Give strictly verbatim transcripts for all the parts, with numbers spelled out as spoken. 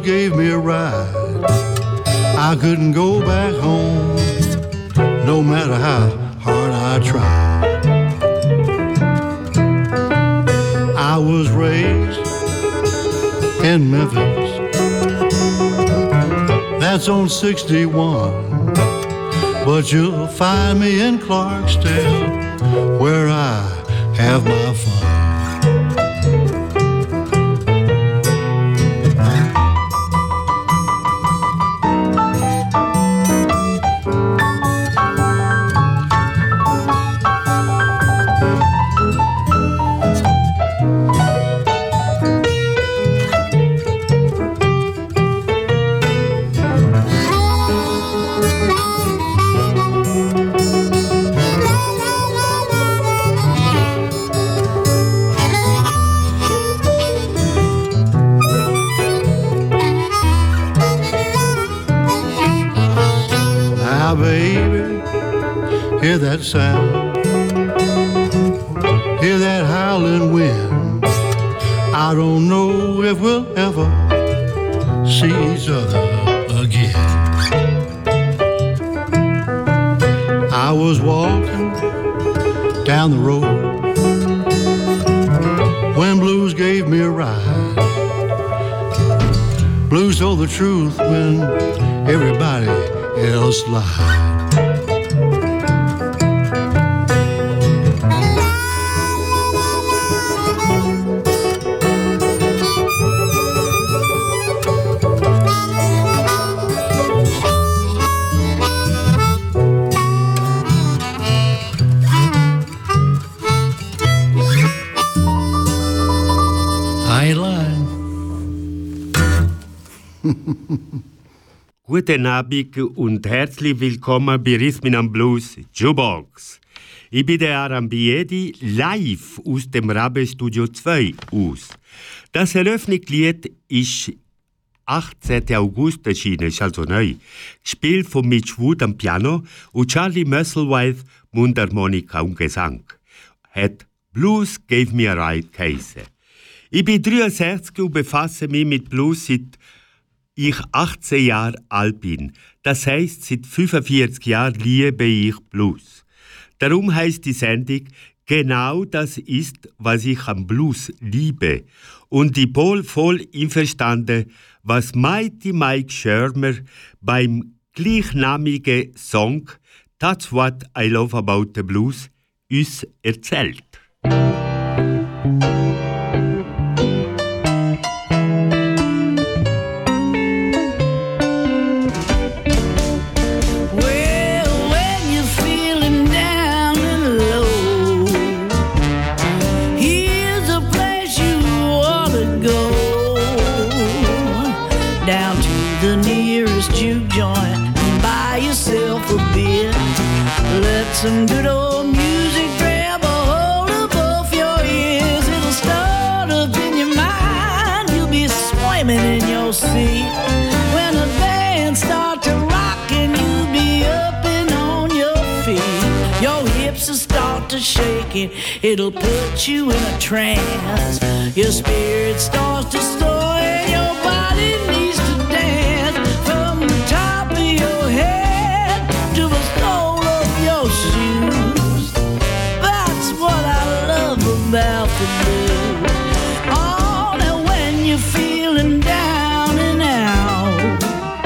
gave me a ride. I couldn't go back home, no matter how hard I tried. I was raised in Memphis, that's on sixty-one, but you'll find me in Clarksdale, where I have my fun. Hear that sound, hear that howling wind. I don't know if we'll ever see each other again. I was walking down the road when blues gave me a ride. Blues told the truth when everybody else lied. Guten Abend und herzlich willkommen bei Rhythm and Blues Jukebox. Ich bin der Aram Biedi, live aus dem Rabe Studio zwei aus. Das Eröffnungslied ist achtzehnten August erschienen, ist also neu. Gespielt von Mitch Wood am Piano und Charlie Musselwhite Mundharmonika und Gesang. Hat Blues Gave Me a Ride geheissen. Ich bin dreiundsechzig und befasse mich mit Blues seit ich achtzehn Jahre alt bin. Das heisst, seit fünfundvierzig Jahren liebe ich Blues. Darum heisst die Sendung, genau das ist, was ich am Blues liebe. Und ich bin voll einverstanden, was Mighty Mike Shermer beim gleichnamigen Song That's What I Love About the Blues uns erzählt. Some good old music, grab a hold of both your ears. It'll start up in your mind. You'll be swimming in your seat when the band start to rock and you'll be up and on your feet. Your hips will start to shake it. It'll put you in a trance. Your spirit starts to soar and your body needs to dance from the top of your head to the sole of your shoes. That's what I love about the blues. Oh, now when you're feeling down and out,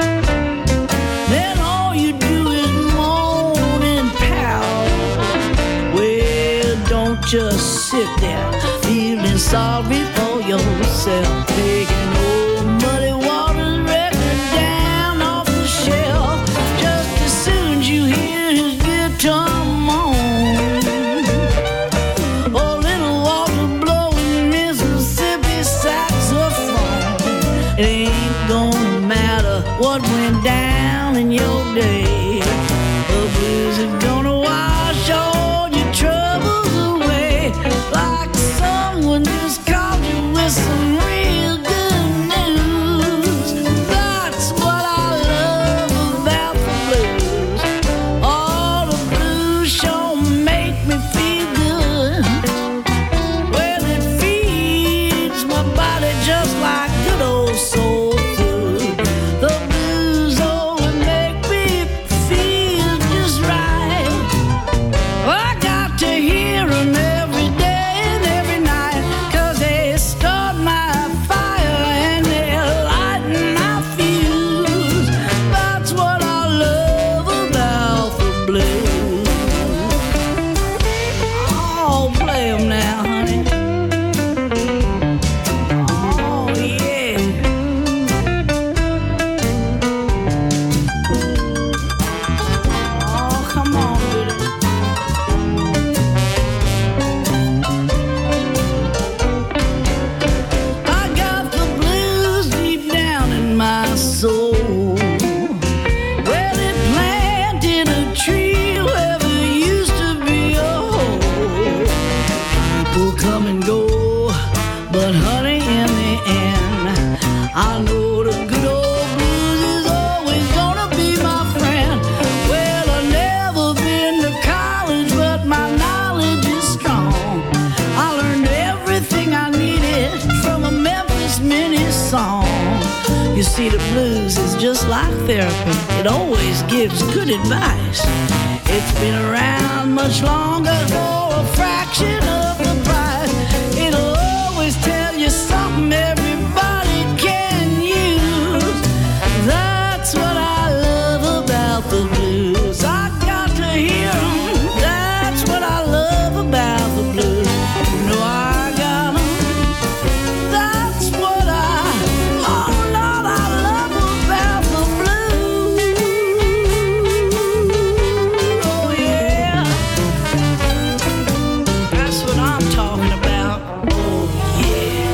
then all you do is moan and pout. Well, don't just sit there feeling sorry for yourself, taking old muddy water's record down off the shelf. Just as soon as you hear his guitar moan, or little Walter blowing Mississippi saxophone, it ain't gonna matter what went down in your day. The blues are gonna wash all your troubles away, like someone just called you with some real good news. That's what I love about the blues. All the blues sure make me feel good. Well, it feeds my body just like good old soul food. I know the good old blues is always gonna be my friend. Well, I've never been to college, but my knowledge is strong. I learned everything I needed from a Memphis Minnie song. You see, the blues is just like therapy. It always gives good advice. It's been around much longer for a fraction of the price. It'll always tell you something everybody can use. That's what I love about the blues. I got to hear 'em. That's what I love about the blues. You know I got 'em. That's what I, oh Lord, I love about the blues. Oh yeah, that's what I'm talking about. Oh yeah.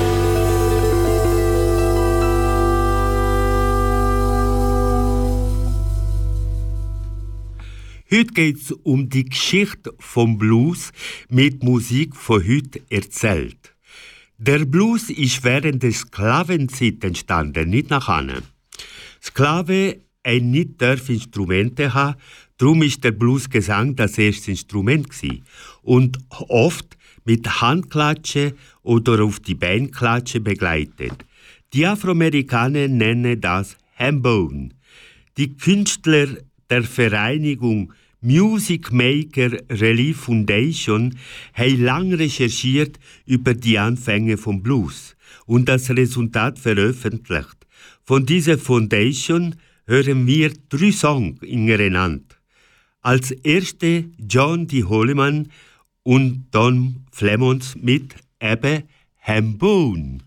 Heute geht's um die Geschichte vom Blues mit Musik von heute erzählt. Der Blues ist während der Sklavenzeit entstanden, nicht nachher. Sklaven haben nicht dürfen Instrumente haben, darum ist der Bluesgesang das erste Instrument gewesen. Und oft mit Handklatsche oder auf die Beinklatsche begleitet. Die Afroamerikaner nennen das Hambone. Die Künstler der Vereinigung Music Maker Relief Foundation haben lange recherchiert über die Anfänge vom Blues und das Resultat veröffentlicht. Von dieser Foundation hören wir drei Songs ineinander. Als erste John D. Holliman und Don Flemons mit eben Hambone.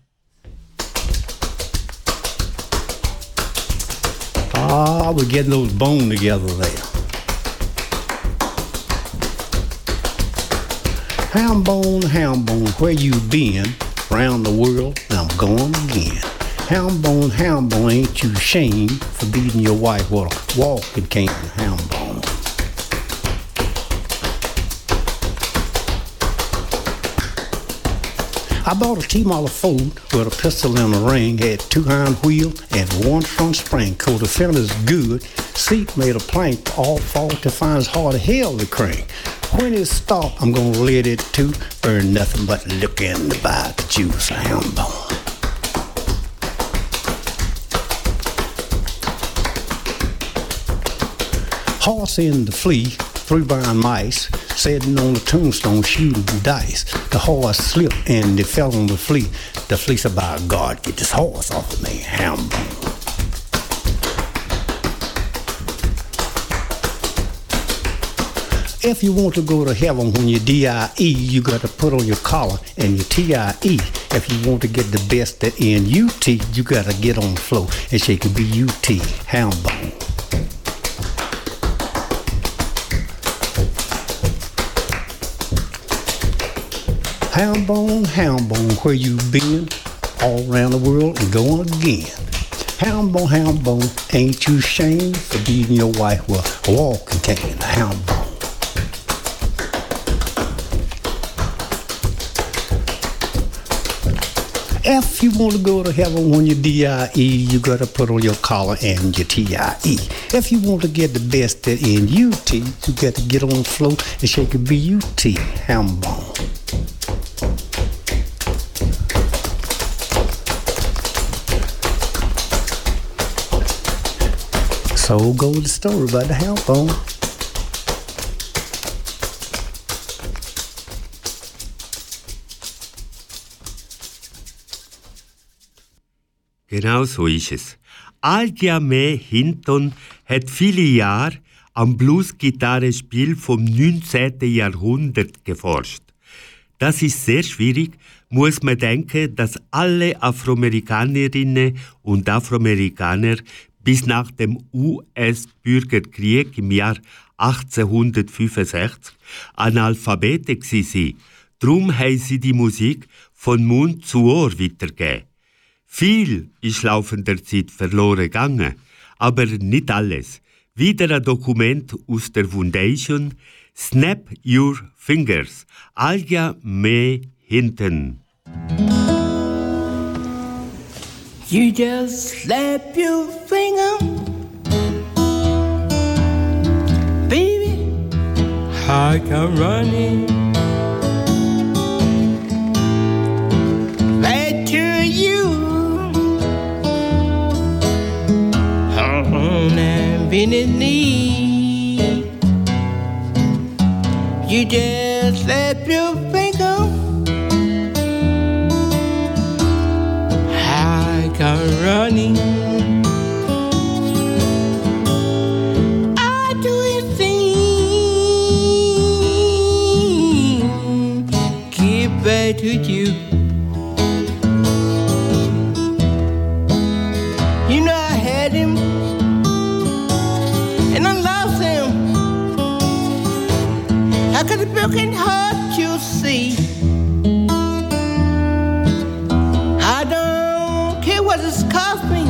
Ah, we're getting those bones together there. Hambone, Hambone, where you been? Round the world, I'm going again. Hambone, Hambone, ain't you ashamed for beating your wife with a walking cane? Hambone. I bought a T-Model Ford with a pistol and a ring, had two hind wheels and one front spring. Cause the fender's good, seat made of plank, all fault to find it's hard as hell to crank. When it stopped, I'm gonna let it too, burn nothing but looking to buy the juice. Hambone. Horse in the flea, three brown mice, sitting on the tombstone shooting dice. The horse slipped and they fell on the flea. The flea said, by God, get this horse off of me. Hambone. If you want to go to heaven when you're D I E, you got to put on your collar and your T I E. If you want to get the best at N U T, you got to get on the floor and shake a B U T. Hambone. Hambone, Hambone, where you been? All around the world and going again. Hambone, Hambone, ain't you ashamed for beating your wife with a walking cane? Hambone. If you want to go to heaven when you're D I E, you got to put on your collar and your T I E. If you want to get the best at N U T, you got to get on the floor and shake a B U T. Hambone. So goes the story about the Hambone. Genau so ist es. Aljamain Hinton hat viele Jahre am Blues-Gitarrespiel vom neunzehnten Jahrhundert geforscht. Das ist sehr schwierig, muss man denken, dass alle Afroamerikanerinnen und Afroamerikaner bis nach dem U S-Bürgerkrieg im Jahr achtzehnhundertfünfundsechzig Analphabeten waren. Darum haben sie die Musik von Mund zu Ohr weitergegeben. Viel ist laufender Zeit verloren gegangen, aber nicht alles. Wieder ein Dokument aus der Foundation Snap Your Fingers, Aljamain Hinton. You just slap your finger, baby, I come running right to you on that bended knee. You just slap your finger, come running. I do anything, get back to you. You know I had him, and I lost him. I got a broken heart, you see. I don't care what it's cost me.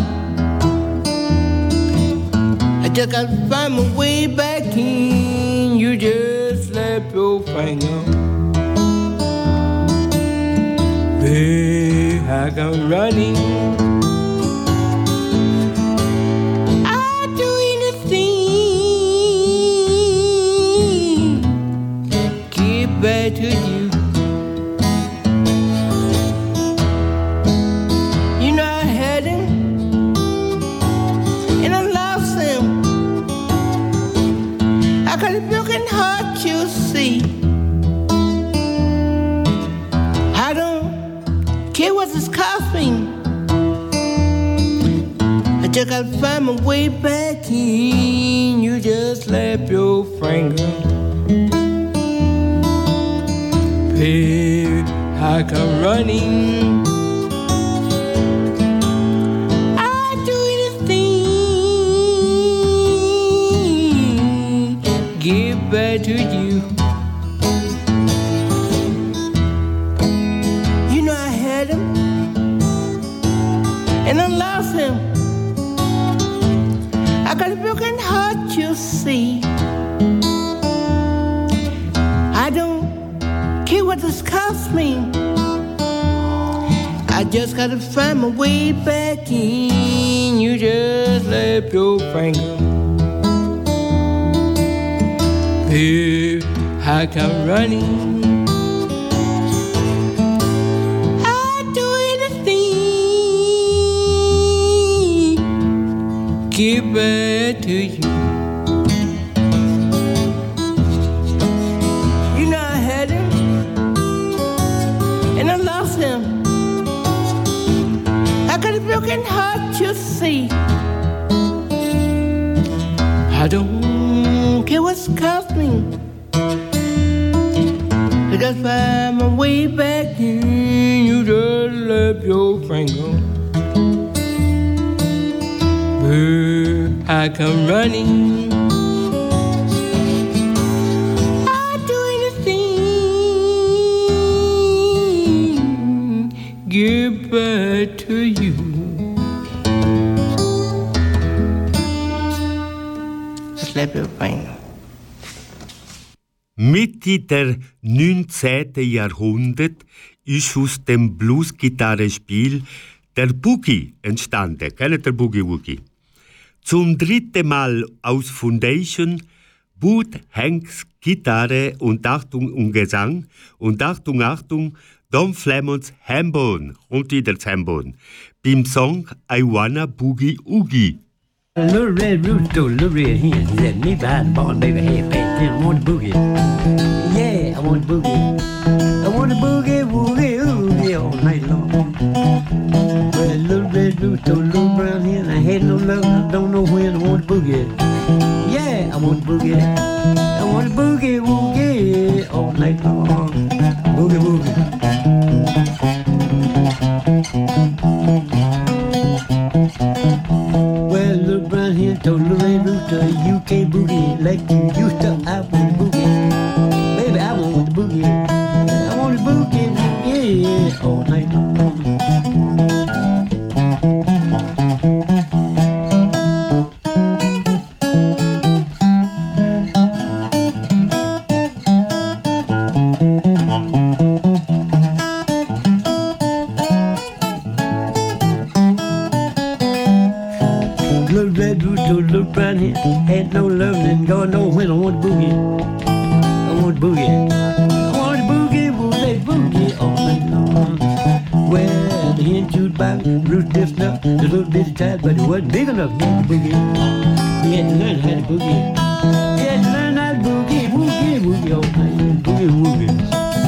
I just gotta find my way back in. You just slap your finger, babe, I come running. I'll do anything, get back to you. Broken heart, you see. I don't care what it's cost me. I just gotta find my way back in. You just slap your finger, babe, I come running. Give back to you. You know I had him, and I lost him. I got a broken heart, you see. I don't care what this cost me. I just gotta find my way back in. You just slap your finger, babe, I come running. I'd do anything, get back to you. You know I had him, and I lost him. I got a broken heart, you see. I don't care what's cost me. I just find my way back in. You just left your finger, babe, I come running. I'd do anything, get back to you. Slap your finger. Mitte der neunzehnten. Jahrhundert ist aus dem Bluesgitarrenspiel der Boogie entstanden. Kennt ihr Boogie Woogie? Zum dritten Mal aus Foundation, Bud Hanks Gitarre und Achtung und Gesang und Achtung, Achtung, Don Flemons Hambone, kommt wieder das Hambone, beim Song I Wanna Boogie Oogie. A little red rooster, little red hen, he said, me behind the barn, baby, hey, baby, I want to boogie. Yeah, I want to boogie. I want to boogie, woogie, oogie all night long. Well, a little red rooster, little brown hen, I had no luck, I don't know when, I want to boogie. Yeah, I want to boogie. I want to boogie, woogie all night long. Boogie, woogie. Told the red rooster, you can't boogie like you used to. I want to boogie, baby, I want to boogie. I want to boogie, yeah, all night long. little red rooster, little brown hen. Ain't no loving and God knows when I want to boogie. I want to boogie. I want to boogie, boogie, boogie all night long. Well, the hen chewed by me, rooster just enough, a little bitty tired, but it wasn't big enough. He had to boogie. He had to learn how to boogie. He had to learn how to boogie, boogie, boogie all night. Boogie, boogie.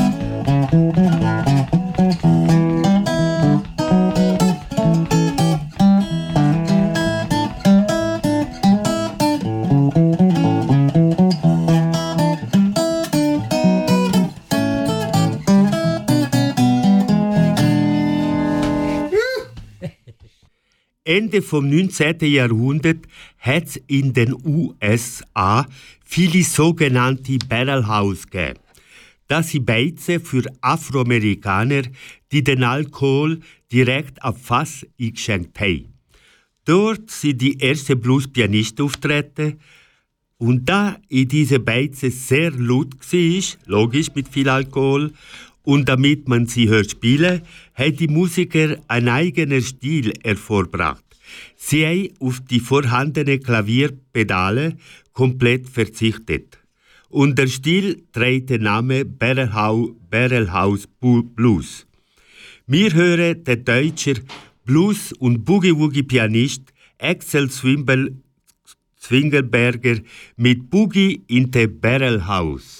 Ende vom neunzehnten. Jahrhundert hat es in den U S A viele sogenannte Barrel House gegeben. Das sind Beizen für Afroamerikaner, die den Alkohol direkt auf Fass eingeschenkt haben. Dort sind die ersten Blues-Pianisten auftreten. Und da in diesen Beizen sehr laut war, logisch mit viel Alkohol, und damit man sie hört spielen, haben die Musiker einen eigenen Stil hervorgebracht. Sie haben auf die vorhandenen Klavierpedale komplett verzichtet. Und der Stil trägt den Namen Barrel House Blues. Wir hören den deutschen Blues- und Boogie-Woogie-Pianist Axel Zwingelberger mit Boogie in the Barrel House.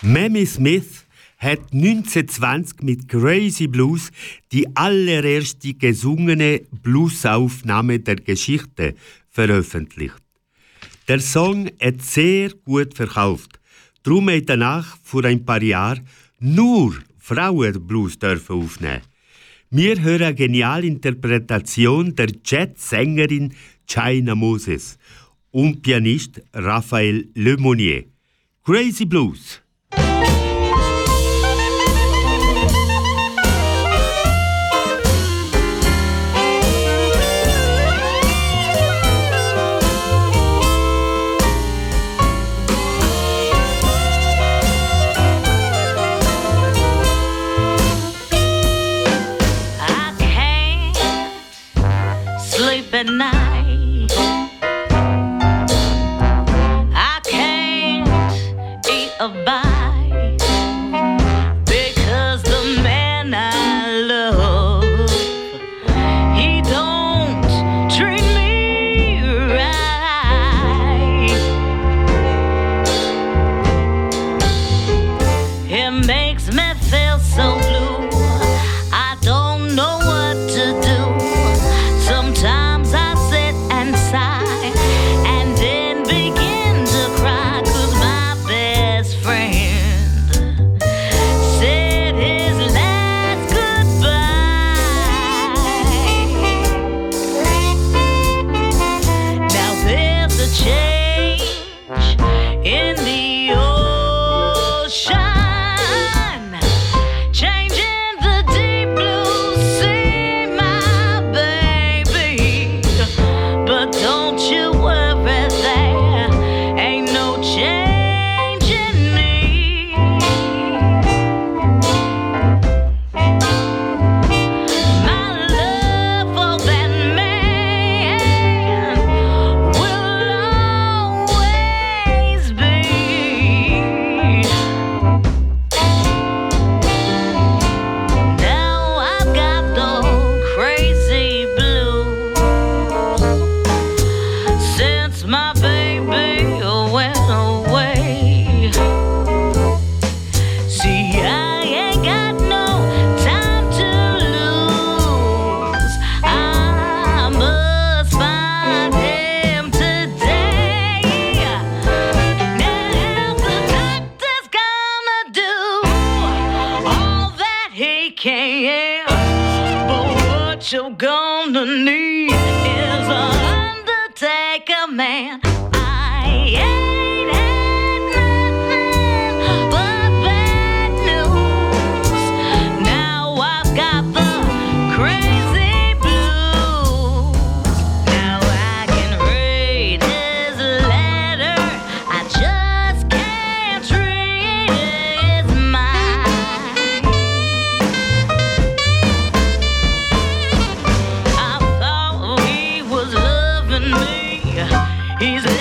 Mamie Smith hat neunzehnhundertzwanzig mit Crazy Blues die allererste gesungene Bluesaufnahme der Geschichte veröffentlicht. Der Song hat sehr gut verkauft. Darum hat danach vor ein paar Jahren nur Frauen Blues dürfen aufnehmen. Wir hören eine geniale Interpretation der Jazz-Sängerin China Moses und Pianist Raphael Lemonnier. Crazy Blues. At night, I can't eat a bite because the man I love, he don't treat me right. It makes me feel so blue. I don't know what to do. Sometimes I sit and sigh and then begin to cry 'cause my best friend said his last goodbye. Now there's a change in the ocean, changing the deep blue sea, my baby. But don't you worry, there ain't no change in me. My love for that man will always be. Now I've got the crazy blues since my baby went away. See, I ain't got no time to lose. I must find him today. Now the doctor's gonna do all that he can, but what you're gonna need is an undertaker man. I ain't had nothing but bad news. Now I've got the crazy blues. Now I can read his letter, I just can't read his mind. I thought he was loving me. He's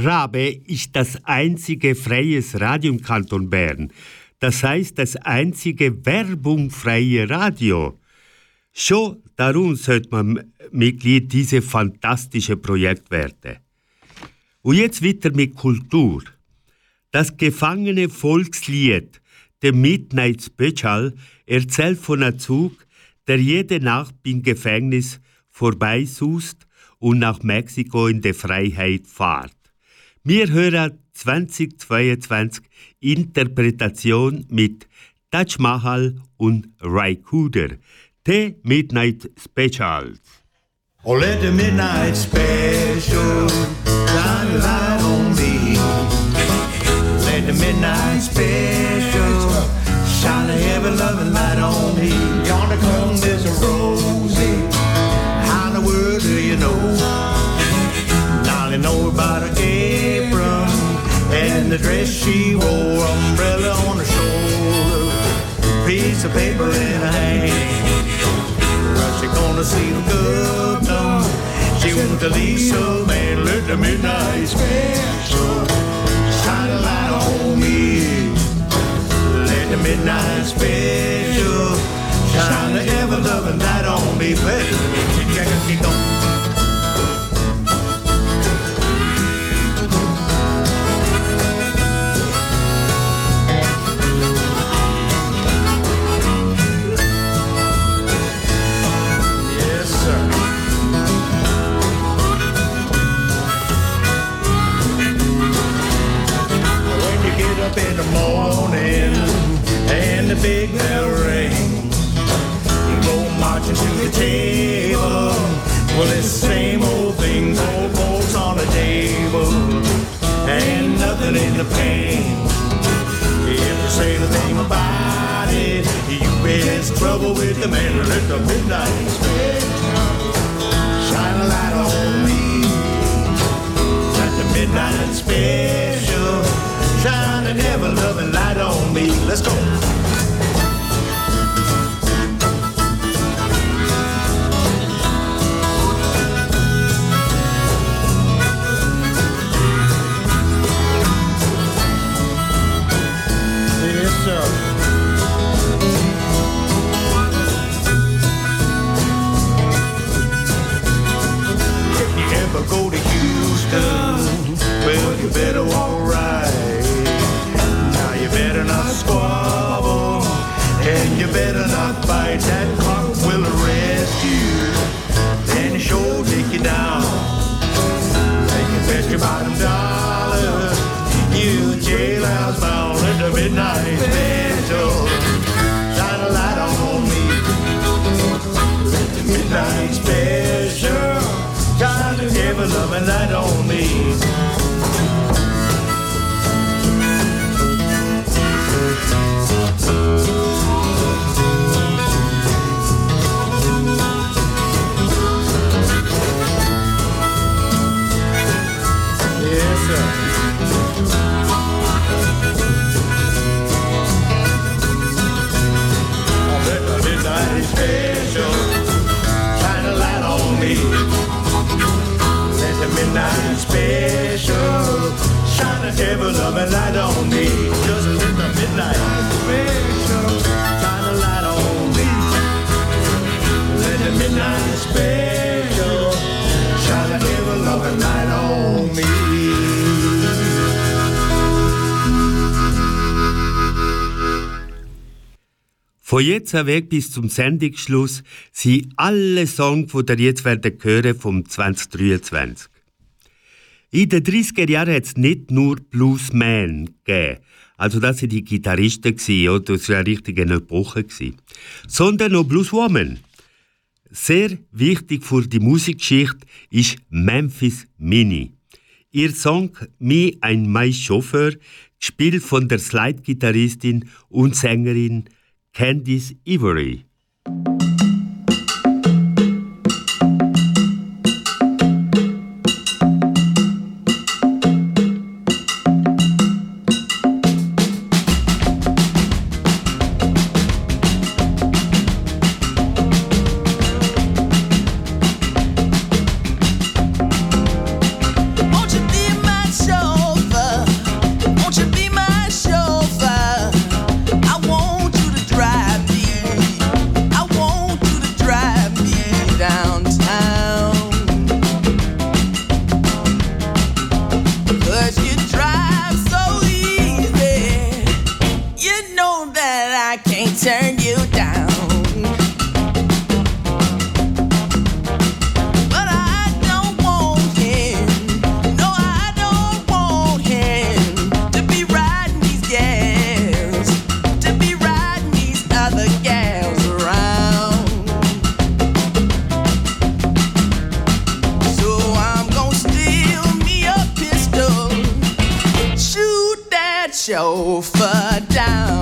Rabe ist das einzige freies Radio im Kanton Bern. Das heißt, das einzige werbungfreie Radio. Schon darum sollte man Mitglied dieses fantastische Projekt werden. Und jetzt weiter mit Kultur. Das gefangene Volkslied, der Midnight Special, erzählt von einem Zug, der jede Nacht beim Gefängnis vorbeisust und nach Mexiko in der Freiheit fährt. Wir hören zweitausendzweiundzwanzig Interpretation mit Taj Mahal und Ray Cooder. The Midnight Specials. Oh, let the midnight special shine a light on me. Let the midnight special shine a heavy loving light on me. Yonder comes Miss Rosie. How in the world do you know? Now I know about her apron and the dress she wore, umbrella on her shoulder, piece of paper in her hand. She gonna see the governor. She wants to Lisa, man. Let the midnight special shine a light on me. Let the midnight special shine a ever loving light on me. Keep on. In the morning and the big bell ring, go marching to the table. Well, it's the same old thing, old folks on the table, and nothing in the pan. If you say anything about it, you bet it's trouble with the man. Let the midnight special shine a light on me. Let the midnight special shine an ever-loving light on me. Let's go. Yes, sir. If you ever go to Houston, well, you better walk right. You better not squabble, and you better not fight. That clock will arrest you, and it sure take you down. They can fetch you by them dollars. You jailhouse bound at the midnight special. Shine a light on me. Let the midnight special shine a heavy loving light on me. Special, shine a light on me. Let the midnight special shine a heavy loving light on me. Just let the midnight special shine a light on me. Let the midnight special shine a heavy loving light on me. Von jetzt weg bis zum Sendungsschluss sind alle Songs, die ihr jetzt werdet hören, vom zwanzig dreiundzwanzig. In den dreißiger Jahren hat es nicht nur Bluesmen gegeben, also das waren die Gitarristen, oder? Das war eine richtige Epoche, sondern auch Blueswomen. Sehr wichtig für die Musikgeschichte ist Memphis Minnie. Ihr Song «Me and My Chauffeur», gespielt von der Slide-Gitarristin und Sängerin Candice Ivory. Won't you be my chauffeur? other gals around. So I'm gonna steal me a pistol, shoot that chauffeur down.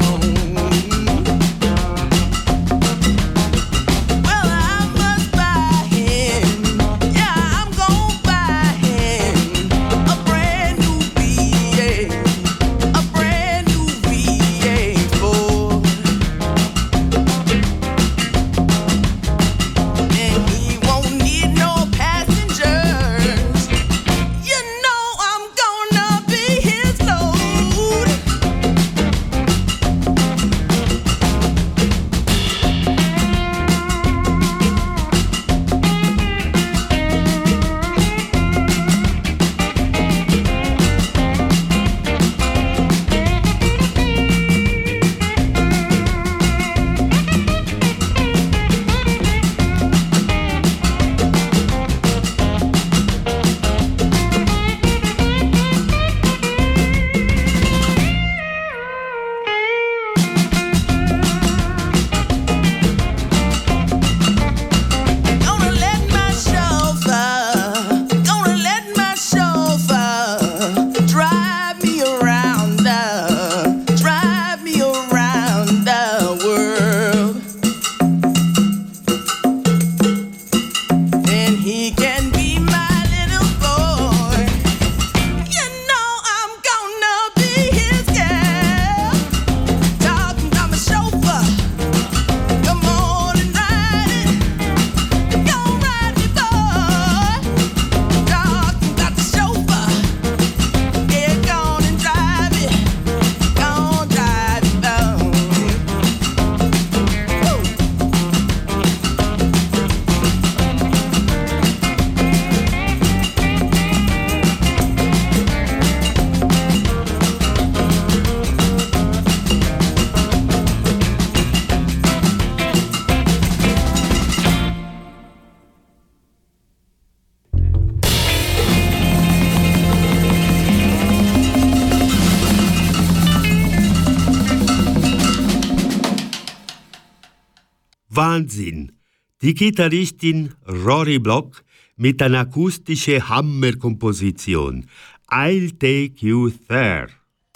Wahnsinn! Die Gitarristin Rory Block mit einer akustischen Hammerkomposition. I'll Take You There.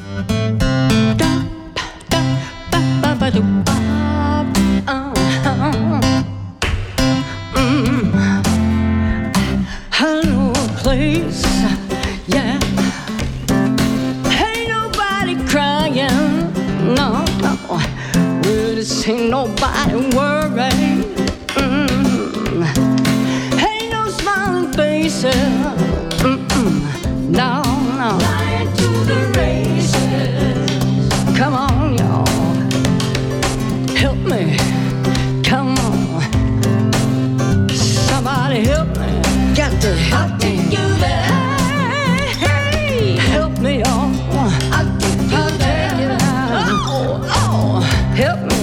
Hello, place, yeah. Ain't nobody crying, no, no. This ain't nobody worried. Mm. Ain't no smiling faces. Mm-mm. No, no. Flying to the races. Come on, y'all. Help me. Come on. Somebody help me. Got to help me. You there. Hey, hey. Help me, y'all. I'll take you there. Oh, oh. Help me.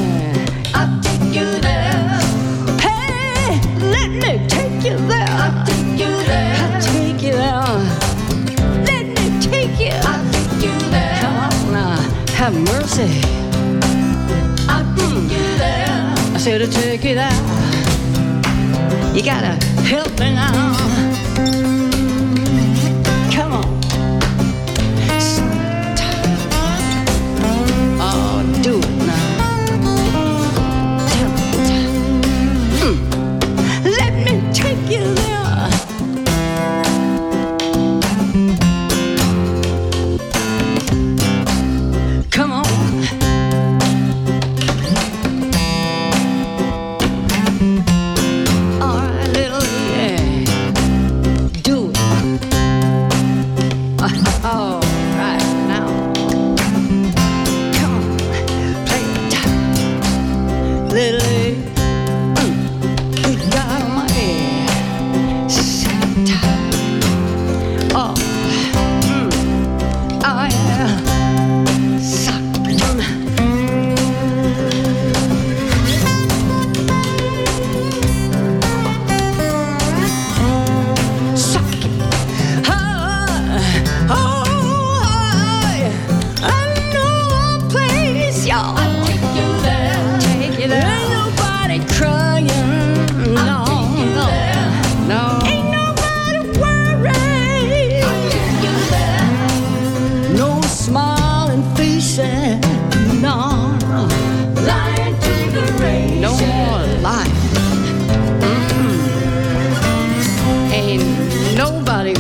Take you there. I'll take you there. I'll take you there. Let me take you. I'll take you there. Come on now, have mercy. I'll take you there. I said to take you there. You gotta help me now. Come on. Oh, do it now. Take you there. Come on. All right, little, yeah.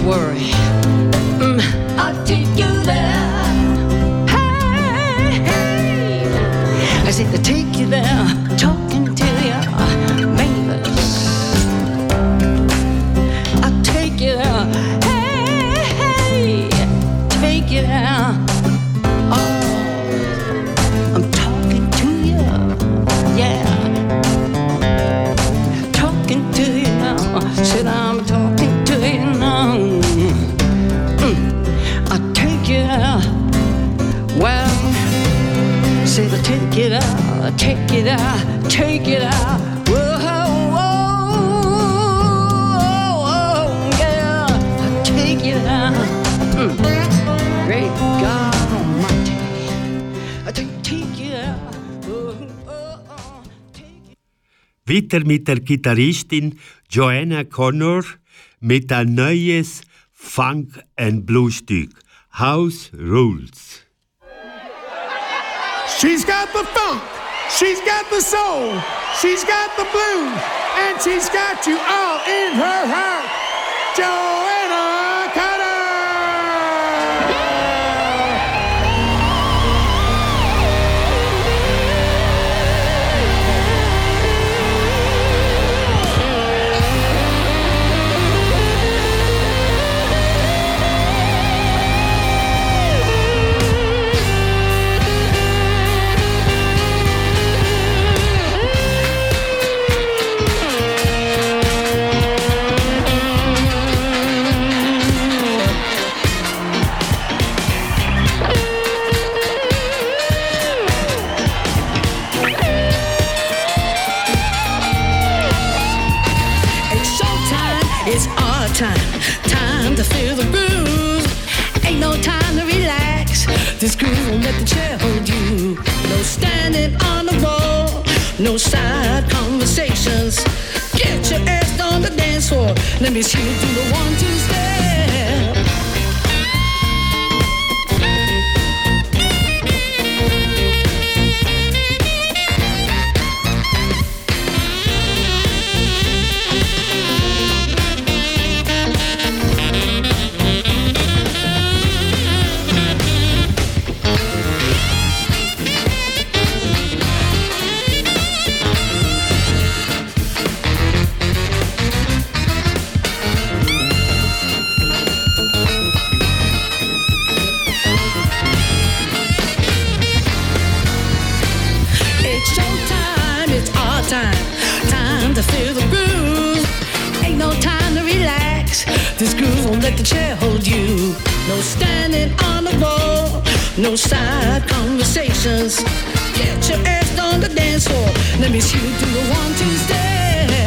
worry. Mm, I'll take you there. Hey, hey. I said to take you there, talking to you, Mavis. I'll take you there. Hey, hey, take you there. Oh, I'm talking to you, yeah. Talking to you now. Said I'm talking to you now. Mm, I'll take you there. Well, said I'll take it out, take it out, take it out. Whoa, whoa, whoa, yeah, I'll take it out. Mm. Great God Almighty, I'll take, take it out. Oh, oh, oh, take it. Weiter mit der Gitarristin Joanna Connor mit ein neues Funk- and Blues-Stück, House Rules. She's got the funk, she's got the soul, she's got the blues, and she's got you all in her heart. Joanna Connor! Time, time to feel the groove. Ain't no time to relax. This groove won't let the chair hold you. No standing on the wall, no side conversations. Get your ass on the dance floor. Let me see you do the one, two step. Let the chair hold you. No standing on the wall, no side conversations. Get your ass on the dance floor. Let me see you do the one, two step.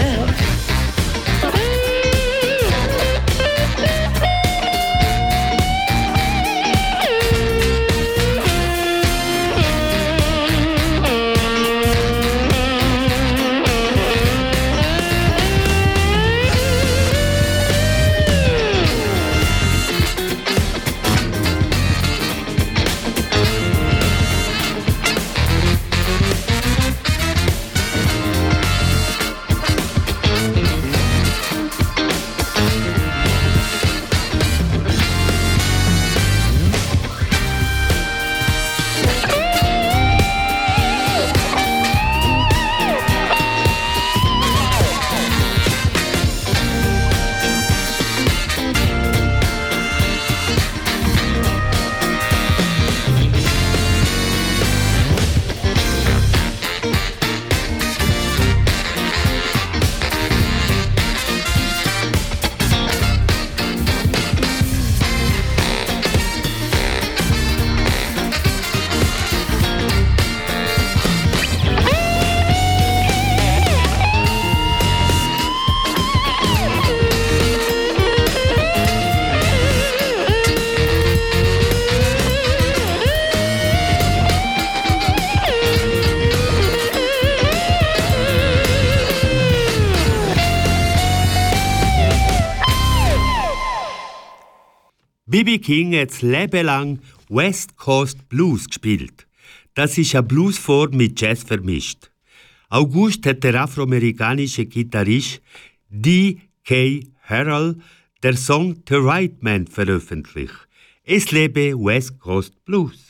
B B King hat das Leben lang West Coast Blues gespielt. Das ist eine Bluesform mit Jazz vermischt. August hat der afroamerikanische Gitarrist D K Harrell der Song The Right Man veröffentlicht. Es lebe West Coast Blues.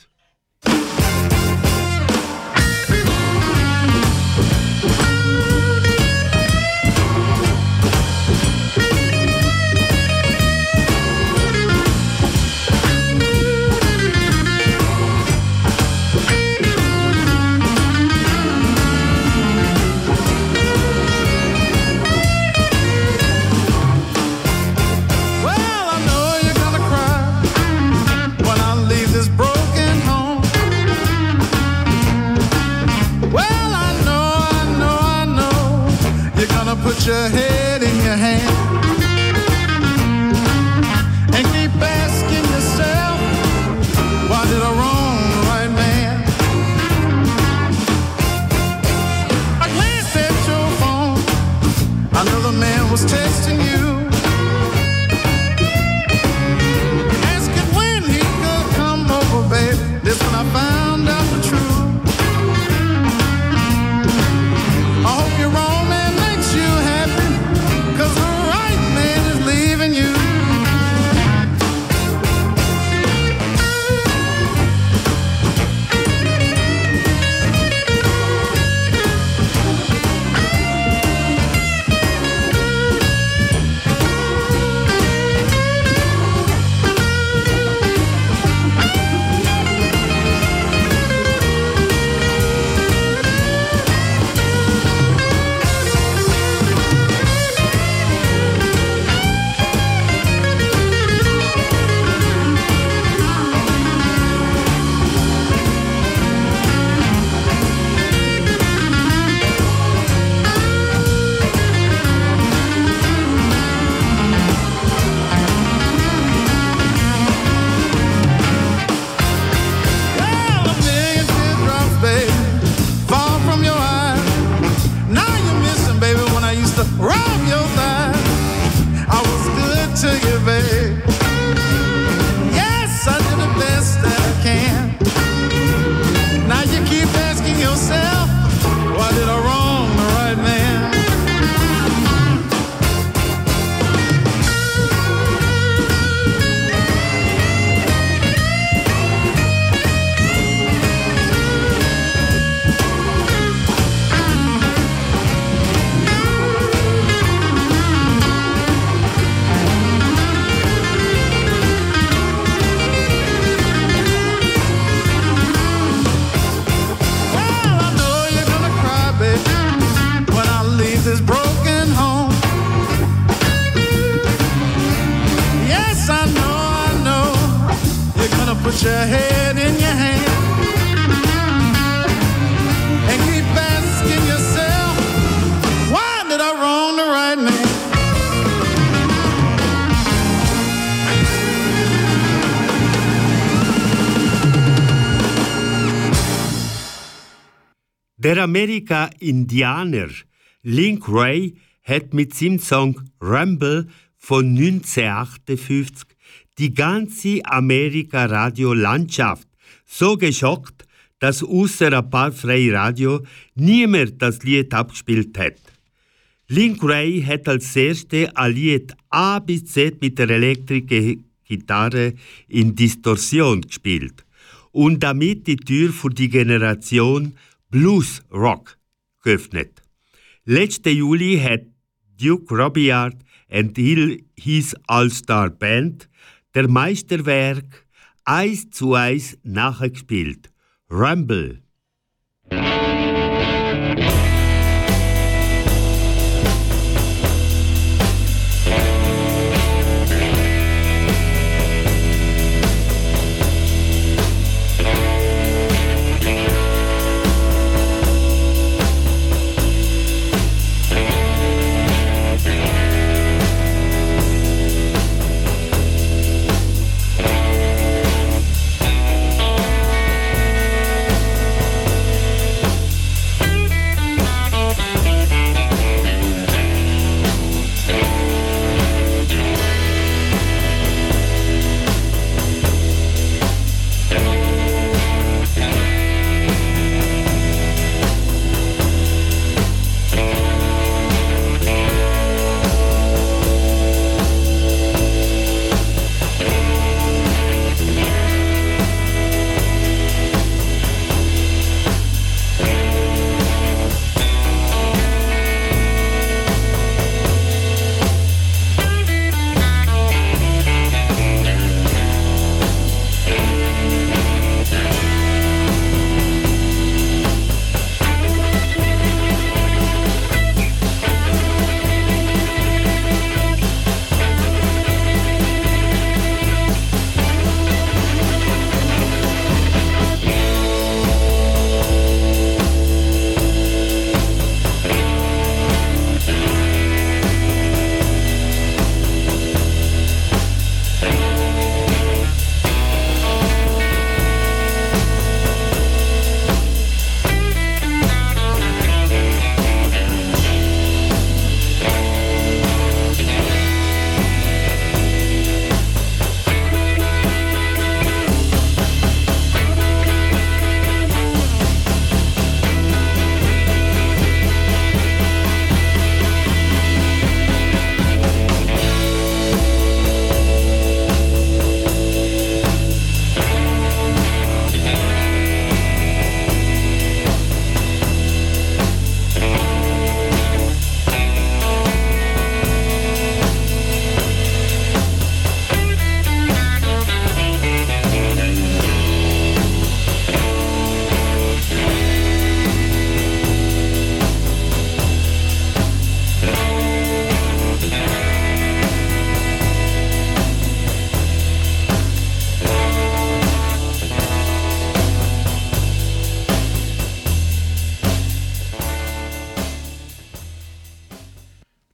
Put your head in your hand and keep asking yourself, why did I wrong the right man? I glanced at your phone, another man was texting you, asking when he could come over, baby. This when I found out the truth. I hope you're wrong, man. You happy, 'cause the right man is leaving you. Put your head in your hand and keep asking yourself, why did I wrong the right man? Der Amerika-Indianer Link Wray hat mit seinem Song Rumble von neunzehnhundertachtundfünfzig die ganze Amerika-Radio-Landschaft so geschockt, dass außer ein paar freie Radio niemand das Lied abgespielt hat. Link Wray hat als erste ein Lied A bis Z mit der Elektrik-Gitarre in Distorsion gespielt und damit die Tür für die Generation Blues Rock geöffnet. Letzten Juli hat Duke Robillard and his All-Star Band der Meisterwerk eins zu eins nachgespielt. Rumble.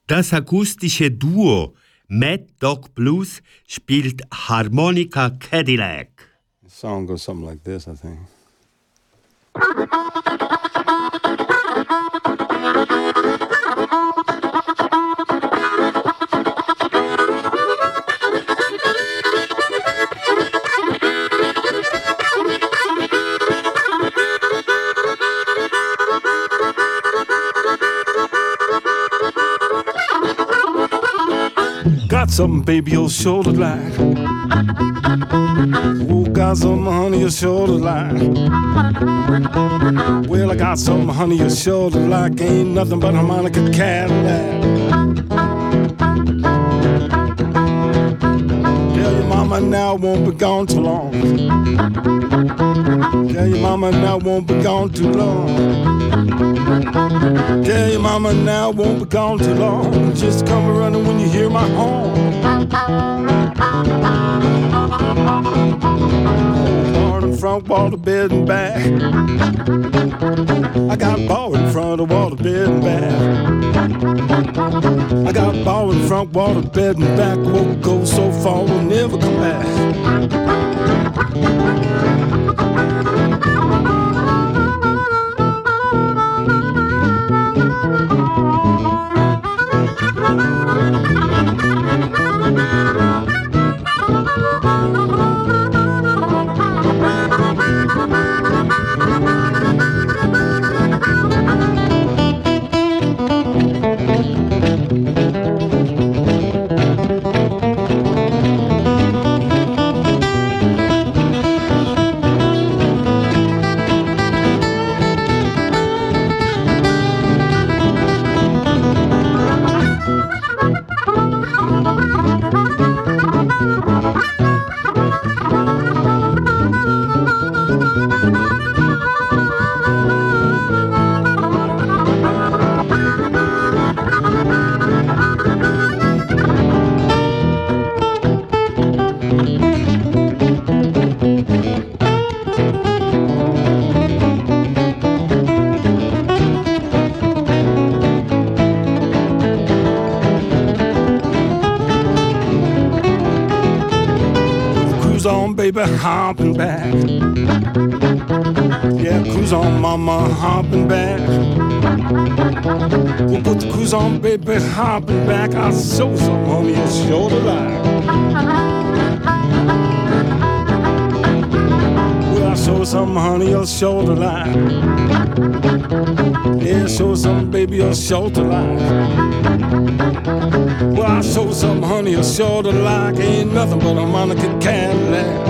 Das akustische Duo Mad Dog Blues spielt Harmonica Cadillac. The song goes something like this, I think. Got something, baby, your shoulder line. Oh, got something, honey, your shoulder line. Well, I got something, honey, your shoulder like ain't nothing but a harmonica Cadillac. Tell your mama now I won't be gone too long. Tell your mama now I won't be gone too long. Tell your mama now I won't be gone too long. Just come running when you hear my horn. Bar in front, water, bed and bath. I got bar in front of water, bed and bath. I got bar in front, water, bed and back. Won't go so far, we'll never come back. Baby, hopping back. Yeah, cruise on, mama, hopping back. We'll put the cruise on, baby, hopping back. I'll show some honey your shoulder line. Well, I'll show some honey your shoulder line. Yeah, show some baby your shoulder line. Well, I'll show some honey your shoulder like ain't nothing but a harmonica Cadillac.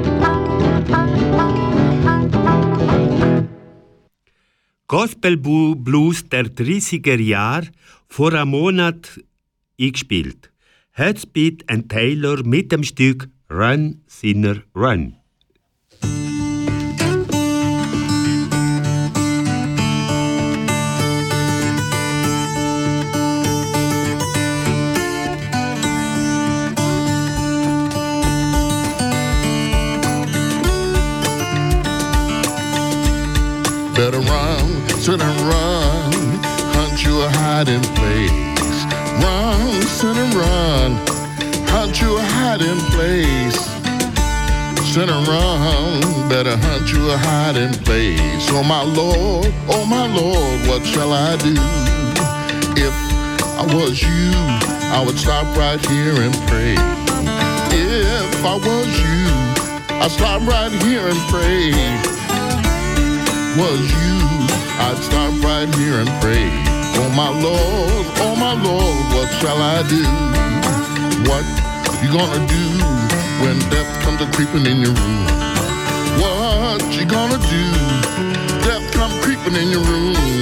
Gospel Blues der dreißiger Jahre vor einem Monat eingespielt. Headspeed and Taylor mit dem Stück Run, Sinner, Run. Better run, sit and run, hunt you a hiding place. Run, sit and run, hunt you a hiding place. Sit and run, better hunt you a hiding place. Oh my Lord, oh my Lord, what shall I do? If I was you, I would stop right here and pray. If I was you, I'd stop right here and pray. Was you, I'd stop right here and pray. Oh my Lord, oh my Lord, what shall I do? What you gonna do when death comes a-creeping in your room? What you gonna do? Death comes creeping in your room.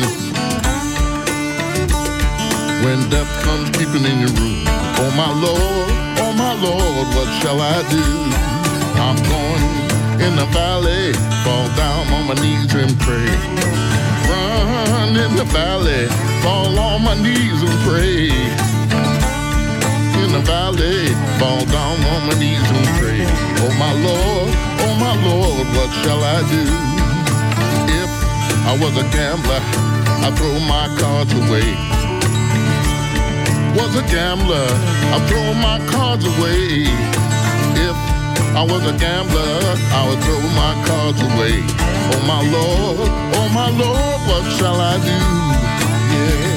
When death comes creeping in your room. Oh my Lord, oh my Lord, what shall I do? I'm going in the valley, fall down on my knees and pray. Run in the valley, fall on my knees and pray. In the valley, fall down on my knees and pray. Oh my Lord, oh my Lord, what shall I do? If I was a gambler, I'd throw my cards away. was a gambler, I'd throw my cards away. If I was a gambler, I would throw my cards away. Oh my Lord, oh my Lord, what shall I do? Yeah.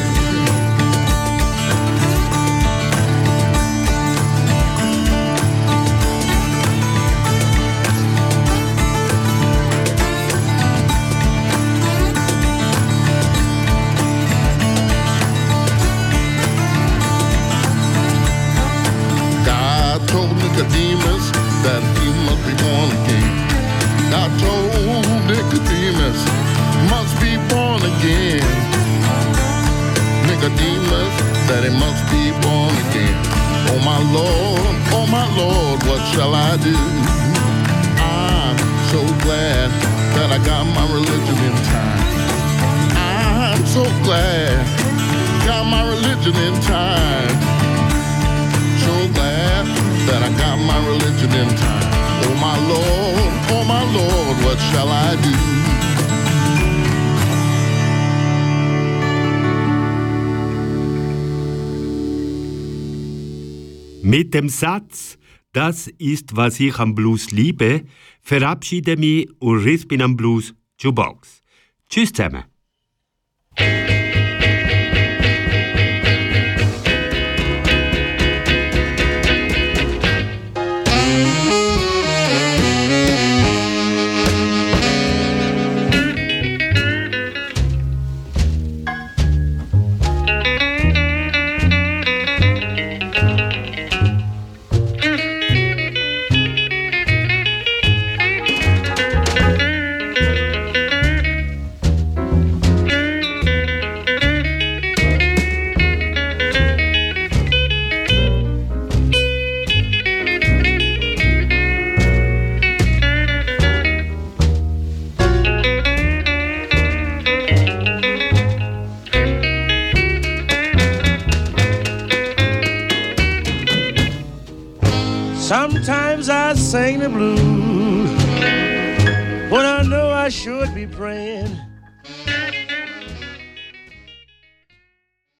Nicodemus that he must be born again. God told Nicodemus must be born again. Nicodemus that he must be born again. Oh my Lord, oh my Lord, what shall I do? I'm so glad that I got my religion in time. I'm so glad got my religion in time. So glad that I got my religion in time. Oh my Lord, oh my Lord, what shall I do? Mit dem Satz, das ist, was ich am Blues liebe, verabschiede mich und riss bin am Blues Jukebox. Tschüss zusammen. Sometimes I sing the blues when I know I should be praying.